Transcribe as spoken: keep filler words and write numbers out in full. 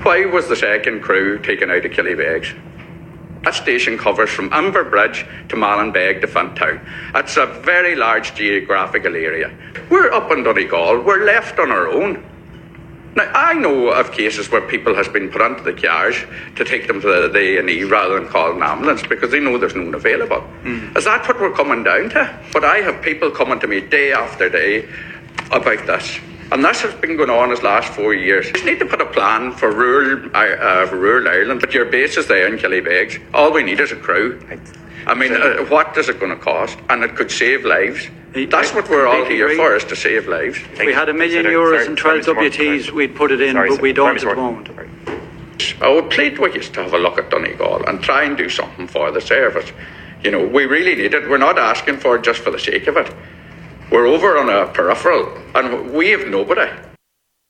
Why was the second crew taken out of Killybegs? That station covers from Amber Bridge to Mallinbeg to Fintown. It's a very large geographical area. We're up in Donegal. We're left on our own. Now, I know of cases where people has been put onto the carriage to take them to the A and E rather than call an ambulance because they know there's none available. Mm. Is that what we're coming down to? But I have people coming to me day after day about this. And this has been going on as last four years. You just need to put a plan for rural, uh, for rural Ireland. But your base is there in Killybegs. All we need is a crew. I mean, uh, what is it going to cost? And it could save lives. That's what we're all here for, is to save lives. If we had a million euros and twelve W Ts, we'd put it in, sorry, but we don't at the sorry. moment. I would plead with you to have a look at Donegal and try and do something for the service. You know, we really need it. We're not asking for it just for the sake of it. We're over on a peripheral and we have nobody.